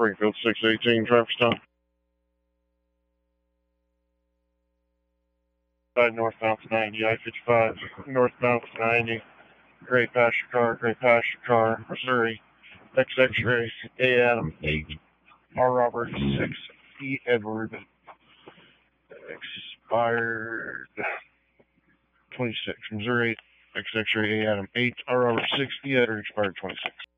Springfield 618, traffic stop. Northbound 90, I-55, northbound 90. Gray passenger car, Missouri. X-Ray, A Adam 8, R Robert 6, E Edward. Expired 26, Missouri. X-Ray, A Adam 8, R Robert 6, E Edward expired 26.